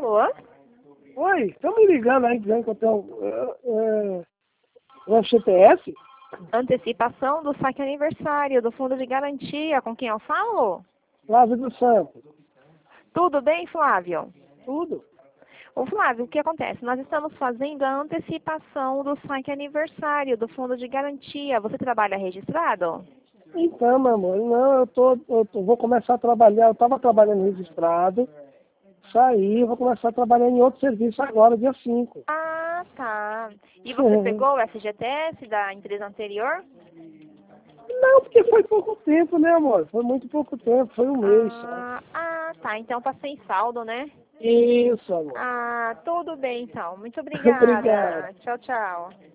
Alô? Oi, estão me ligando aí dizendo que eu tenho o FGTS? Antecipação do saque aniversário do Fundo de Garantia. Com quem eu falo? Flávio do Santos. Tudo bem, Flávio? Tudo. Ô, Flávio, o que acontece? Nós estamos fazendo a antecipação do saque aniversário do Fundo de Garantia. Você trabalha registrado? Então, meu amor, não, vou começar a trabalhar, eu estava trabalhando registrado, saí, vou começar a trabalhar em outro serviço agora, dia 5. Ah, tá. E você pegou o FGTS da empresa anterior? Não, porque foi pouco tempo, né, amor? Foi muito pouco tempo, foi um mês só. Tá. Então tá sem saldo, né? Isso, amor. Ah, tudo bem então. Muito Obrigado. obrigada. Tchau, tchau.